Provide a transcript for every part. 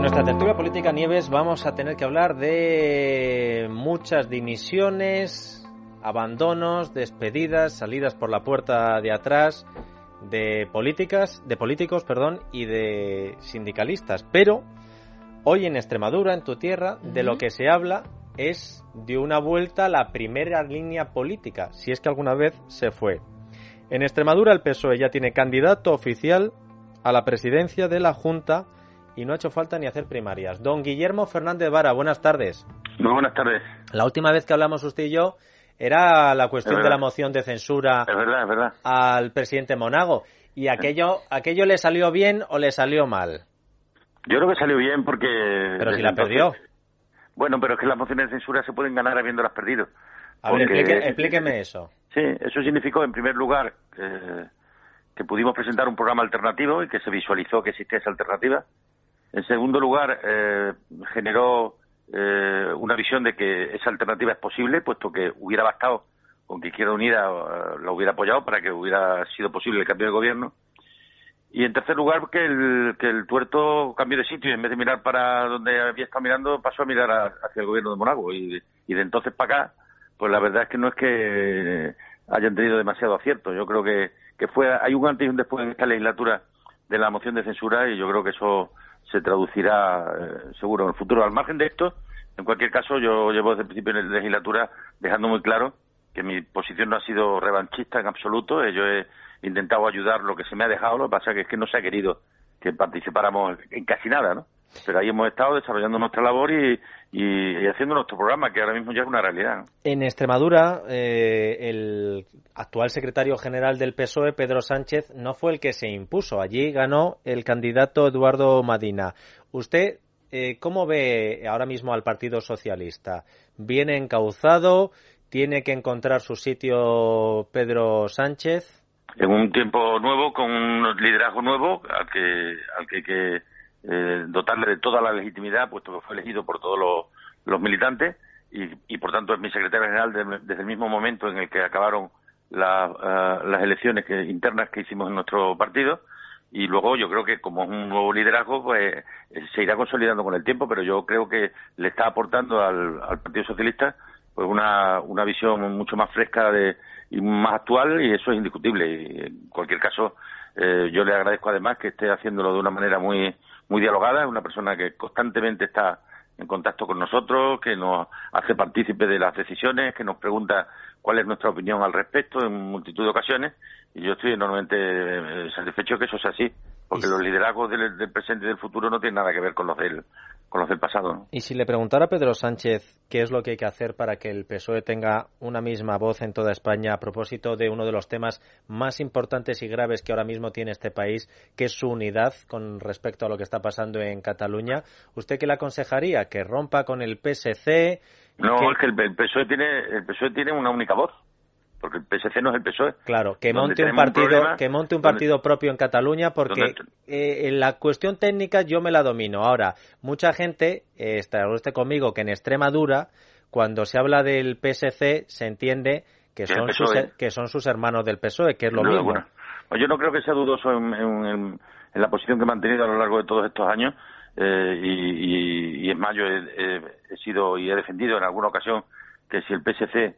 nuestra tertulia política, Nieves, vamos a tener que hablar de muchas dimisiones, abandonos, despedidas, salidas por la puerta de atrás de políticos, y de sindicalistas. Pero hoy en Extremadura, en tu tierra, de lo que se habla es de una vuelta a la primera línea política, si es que alguna vez se fue. En Extremadura el PSOE ya tiene candidato oficial a la presidencia de la Junta y no ha hecho falta ni hacer primarias. Don Guillermo Fernández Vara, buenas tardes. Muy buenas tardes. La última vez que hablamos usted y yo era la cuestión de la moción de censura es verdad. Al presidente Monago. ¿Y aquello le salió bien o le salió mal? Yo creo que salió bien porque... Pero si la perdió. Bueno, pero es que las mociones de censura se pueden ganar habiéndolas perdido. A ver, explíqueme eso. Sí, eso significó, en primer lugar, que pudimos presentar un programa alternativo y que se visualizó que existía esa alternativa. En segundo lugar, generó una visión de que esa alternativa es posible, puesto que hubiera bastado con que Izquierda Unida la hubiera apoyado para que hubiera sido posible el cambio de gobierno. Y en tercer lugar, que el tuerto cambió de sitio y en vez de mirar para donde había estado mirando, pasó a mirar hacia el gobierno de Monago. Y de entonces para acá, pues la verdad es que no es que hayan tenido demasiado acierto. Yo creo que hay un antes y un después en esta legislatura de la moción de censura y yo creo que eso se traducirá seguro en el futuro. Al margen de esto, en cualquier caso, yo llevo desde el principio de la legislatura dejando muy claro que mi posición no ha sido revanchista en absoluto. Yo he intentado ayudar lo que se me ha dejado, lo que pasa es que no se ha querido que participáramos en casi nada, ¿no? Pero ahí hemos estado desarrollando nuestra labor y haciendo nuestro programa, que ahora mismo ya es una realidad, ¿no? En Extremadura, el actual secretario general del PSOE, Pedro Sánchez, no fue el que se impuso. Allí ganó el candidato Eduardo Madina. ¿Usted cómo ve ahora mismo al Partido Socialista? ¿Viene encauzado? ¿Tiene que encontrar su sitio Pedro Sánchez? En un tiempo nuevo, con un liderazgo nuevo, al que hay que dotarle de toda la legitimidad, puesto que fue elegido por todos los militantes y por tanto es mi secretario general desde el mismo momento en el que acabaron las elecciones internas que hicimos en nuestro partido. Y luego yo creo que como es un nuevo liderazgo, pues se irá consolidando con el tiempo, pero yo creo que le está aportando al Partido Socialista pues una visión mucho más fresca y más actual, y eso es indiscutible. Y en cualquier caso, yo le agradezco además que esté haciéndolo de una manera muy dialogada. Es una persona que constantemente está en contacto con nosotros, que nos hace partícipe de las decisiones, que nos pregunta cuál es nuestra opinión al respecto en multitud de ocasiones, y yo estoy enormemente satisfecho que eso sea así, porque los liderazgos del presente y del futuro no tienen nada que ver con los del pasado, ¿no? Y si le preguntara a Pedro Sánchez qué es lo que hay que hacer para que el PSOE tenga una misma voz en toda España a propósito de uno de los temas más importantes y graves que ahora mismo tiene este país, que es su unidad con respecto a lo que está pasando en Cataluña, ¿usted qué le aconsejaría? ¿Que rompa con el PSC? No, es que el PSOE tiene una única voz, porque el PSC no es el PSOE. Claro, que monte un partido propio en Cataluña, porque en la cuestión técnica yo me la domino. Ahora, mucha gente está conmigo que en Extremadura, cuando se habla del PSC, se entiende que son sus hermanos del PSOE, que es lo mismo. Bueno, yo no creo que sea dudoso en la posición que he mantenido a lo largo de todos estos años, y es más, yo he sido y he defendido en alguna ocasión que si el PSC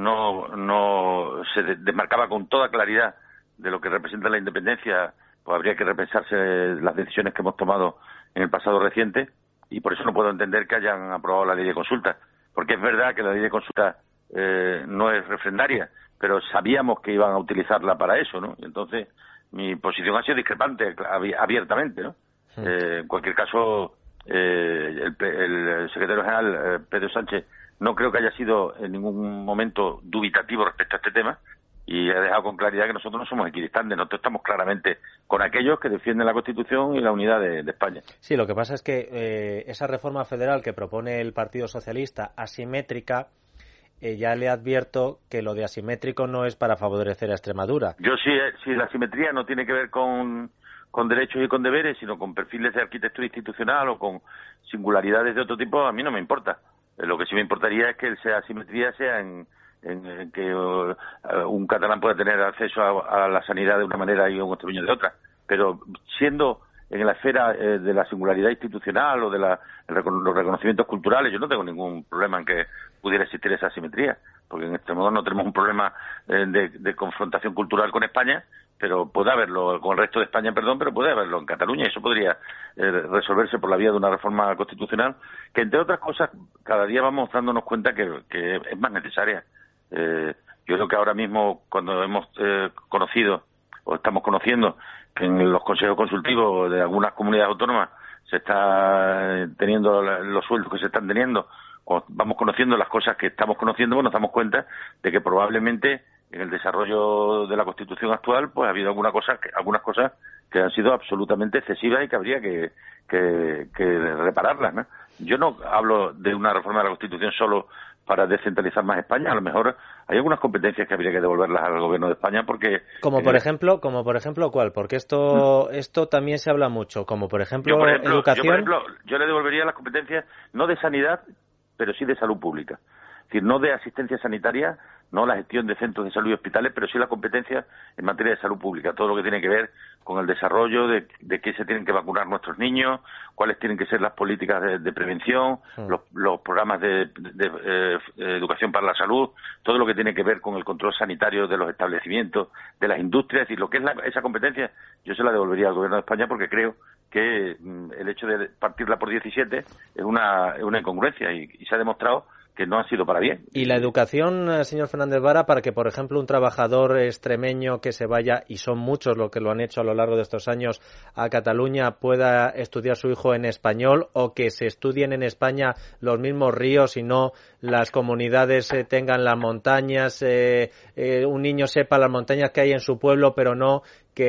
no se desmarcaba con toda claridad de lo que representa la independencia, pues habría que repensarse las decisiones que hemos tomado en el pasado reciente, y por eso no puedo entender que hayan aprobado la ley de consulta, porque es verdad que la ley de consulta no es refrendaria, pero sabíamos que iban a utilizarla para eso, ¿no? Entonces mi posición ha sido discrepante abiertamente, ¿no? En cualquier caso, el secretario general Pedro Sánchez no creo que haya sido en ningún momento dubitativo respecto a este tema, y ha dejado con claridad que nosotros no somos equidistantes, nosotros estamos claramente con aquellos que defienden la Constitución y la unidad de España. Sí, lo que pasa es que esa reforma federal que propone el Partido Socialista, asimétrica, ya le advierto que lo de asimétrico no es para favorecer a Extremadura. Yo si la asimetría no tiene que ver con derechos y con deberes, sino con perfiles de arquitectura institucional o con singularidades de otro tipo, a mí no me importa. Lo que sí me importaría es que esa asimetría sea en que un catalán pueda tener acceso a la sanidad de una manera y un extremeño de otra. Pero siendo en la esfera de la singularidad institucional o de los reconocimientos culturales, yo no tengo ningún problema en que pudiera existir esa asimetría, porque en este modo no tenemos un problema de confrontación cultural con España, pero puede haberlo con el resto de España, pero puede haberlo en Cataluña, y eso podría resolverse por la vía de una reforma constitucional que, entre otras cosas, cada día vamos dándonos cuenta que es más necesaria. Yo creo que ahora mismo, cuando hemos conocido o estamos conociendo que en los consejos consultivos de algunas comunidades autónomas se está teniendo los sueldos que se están teniendo, cuando vamos conociendo las cosas que estamos conociendo, pues nos damos cuenta de que probablemente en el desarrollo de la Constitución actual pues ha habido algunas cosas que han sido absolutamente excesivas y que habría que repararlas, ¿no? Yo no hablo de una reforma de la Constitución solo para descentralizar más España. A lo mejor hay algunas competencias que habría que devolverlas al Gobierno de España porque... Como por ejemplo, ¿cuál? Porque esto también se habla mucho. Como por ejemplo, educación... Yo le devolvería las competencias no de sanidad, pero sí de salud pública. Es decir, no de asistencia sanitaria, no la gestión de centros de salud y hospitales, pero sí la competencia en materia de salud pública. Todo lo que tiene que ver con el desarrollo de qué se tienen que vacunar nuestros niños, cuáles tienen que ser las políticas de prevención, los programas de educación para la salud, todo lo que tiene que ver con el control sanitario de los establecimientos, de las industrias. Es decir, lo que es esa competencia, yo se la devolvería al Gobierno de España porque creo que el hecho de partirla por 17 es una incongruencia y se ha demostrado que no ha sido para bien. Y la educación, señor Fernández Vara, para que, por ejemplo, un trabajador extremeño que se vaya, y son muchos los que lo han hecho a lo largo de estos años, a Cataluña, pueda estudiar su hijo en español, o que se estudien en España los mismos ríos y no las comunidades tengan las montañas, un niño sepa las montañas que hay en su pueblo, pero no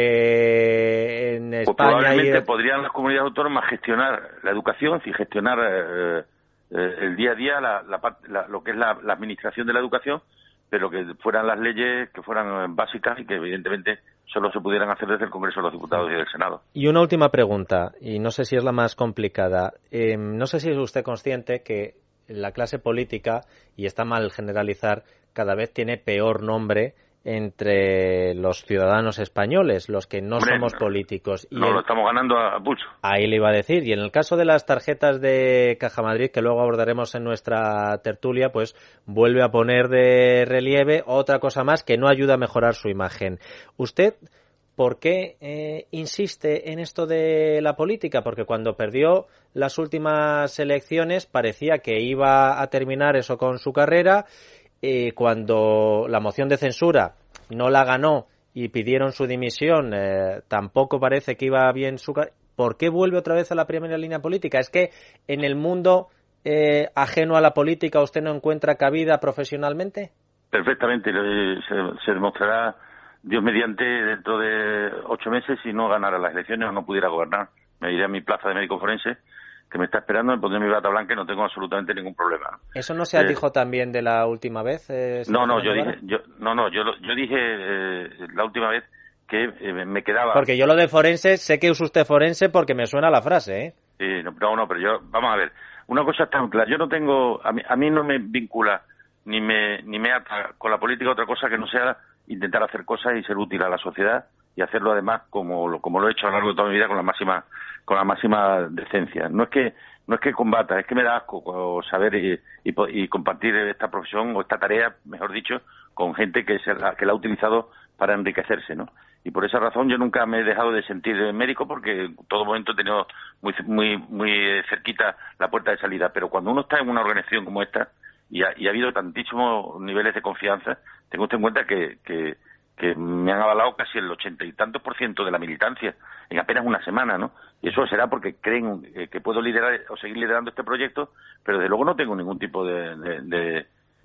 que en España... Pues probablemente podrían las comunidades autónomas gestionar la educación, es decir, gestionar... el día a día, lo que es la administración de la educación, pero que fueran las leyes que fueran básicas y que evidentemente solo se pudieran hacer desde el Congreso de los Diputados y del Senado. Y una última pregunta, y no sé si es la más complicada. No sé si es usted consciente que la clase política, y está mal generalizar, cada vez tiene peor nombre entre los ciudadanos españoles, los que no somos políticos. Y lo estamos ganando a pulso. Ahí le iba a decir. Y en el caso de las tarjetas de Caja Madrid, que luego abordaremos en nuestra tertulia, pues vuelve a poner de relieve otra cosa más que no ayuda a mejorar su imagen. ¿Usted por qué insiste en esto de la política? Porque cuando perdió las últimas elecciones parecía que iba a terminar eso con su carrera. Cuando la moción de censura no la ganó y pidieron su dimisión, tampoco parece que iba bien su carrera. ¿Por qué vuelve otra vez a la primera línea política? ¿Es que en el mundo ajeno a la política usted no encuentra cabida profesionalmente? Perfectamente, se demostrará Dios mediante dentro de 8 meses si no ganara las elecciones o no pudiera gobernar. Me iré a mi plaza de médico forense, que me está esperando, me pondré mi bata blanca y no tengo absolutamente ningún problema. ¿Eso no se dijo también de la última vez? Yo dije la última vez que me quedaba... Porque yo lo de forense, sé que es usted forense porque me suena la frase, ¿eh? Sí, pero yo... Vamos a ver, una cosa está muy clara, yo no tengo... A mí no me vincula ni me ata con la política otra cosa que no sea intentar hacer cosas y ser útil a la sociedad y hacerlo además como lo he hecho a lo largo de toda mi vida con la máxima decencia. No es que combata, es que me da asco saber y compartir esta profesión o esta tarea, mejor dicho, con gente que la ha utilizado para enriquecerse, ¿no? Y por esa razón yo nunca me he dejado de sentir médico porque en todo momento he tenido muy cerquita la puerta de salida. Pero cuando uno está en una organización como esta y ha habido tantísimos niveles de confianza, tenga usted en cuenta que me han avalado casi el 80 y tantos % de la militancia en apenas una semana, ¿no? Y eso será porque creen que puedo liderar o seguir liderando este proyecto, pero desde luego no tengo ningún tipo de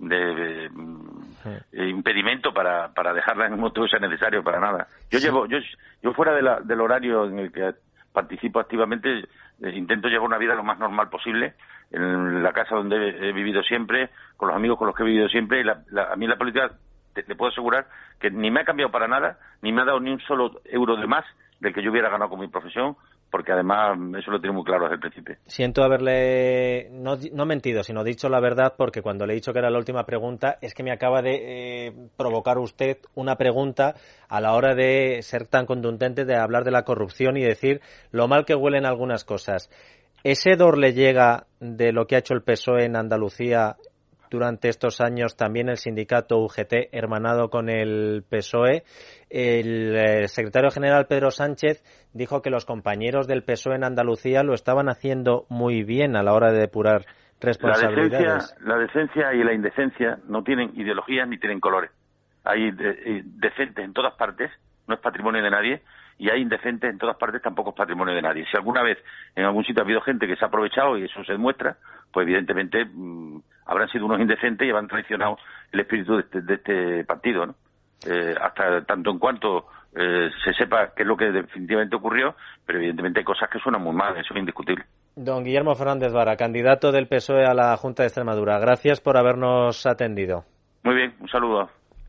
impedimento para dejarla en un momento que sea necesario, para nada. Yo fuera del horario en el que participo activamente, intento llevar una vida lo más normal posible, en la casa donde he vivido siempre, con los amigos con los que he vivido siempre, y a mí la política... Te puedo asegurar que ni me ha cambiado para nada, ni me ha dado ni un solo euro de más, del que yo hubiera ganado con mi profesión, porque además eso lo tiene muy claro desde el principio. Siento haberle no mentido, sino dicho la verdad, porque cuando le he dicho que era la última pregunta, es que me acaba de provocar usted una pregunta a la hora de ser tan contundente, de hablar de la corrupción y decir lo mal que huelen algunas cosas. ¿Ese hedor le llega de lo que ha hecho el PSOE en Andalucía durante estos años, también el sindicato UGT hermanado con el PSOE? El secretario general Pedro Sánchez dijo que los compañeros del PSOE en Andalucía lo estaban haciendo muy bien a la hora de depurar responsabilidades. La decencia y la indecencia no tienen ideologías ni tienen colores. Hay decentes en todas partes, no es patrimonio de nadie, y hay indecentes en todas partes, tampoco es patrimonio de nadie. Si alguna vez en algún sitio ha habido gente que se ha aprovechado y eso se demuestra, pues evidentemente habrán sido unos indecentes y habrán traicionado el espíritu de este partido, ¿no? Hasta tanto en cuanto se sepa qué es lo que definitivamente ocurrió, pero evidentemente hay cosas que suenan muy mal, eso es indiscutible. Don Guillermo Fernández Vara, candidato del PSOE a la Junta de Extremadura, gracias por habernos atendido. Muy bien, un saludo.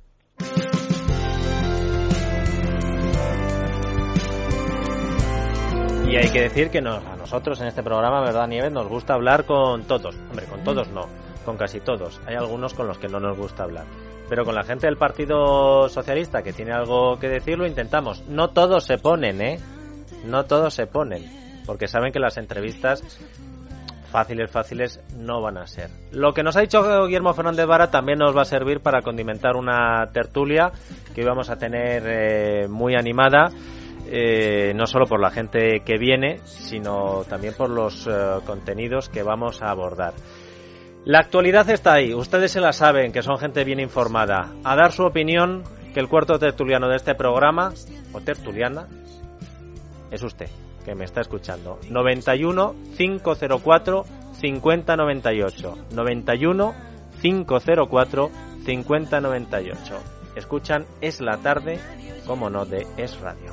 Y hay que decir que a nosotros en este programa, ¿verdad, Nieves? Nos gusta hablar con todos. Hombre, con todos no, con casi todos. Hay algunos con los que no nos gusta hablar. Pero con la gente del Partido Socialista que tiene algo que decir, lo intentamos. No todos se ponen, ¿eh? No todos se ponen. Porque saben que las entrevistas fáciles no van a ser. Lo que nos ha dicho Guillermo Fernández Vara también nos va a servir para condimentar una tertulia que hoy vamos a tener muy animada. No solo por la gente que viene, sino también por los contenidos que vamos a abordar. La actualidad está ahí, ustedes se la saben, que son gente bien informada. A dar su opinión, que el cuarto tertuliano de este programa, o tertuliana, es usted, que me está escuchando. 91 504 5098. 91 504 5098. Escuchan Es la Tarde, como no, de Es Radio.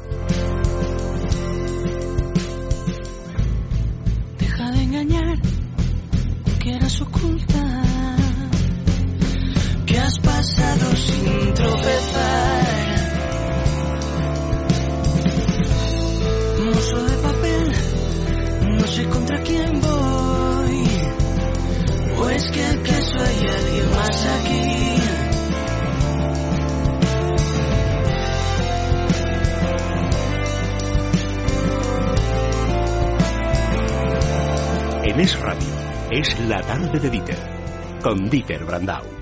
Deja de engañar, quieras ocultar que has pasado sin tropezar. Mozo de papel, no sé contra quién voy, o es que acaso hay alguien más aquí. En Es Radio, es la tarde de Dieter, con Dieter Brandau.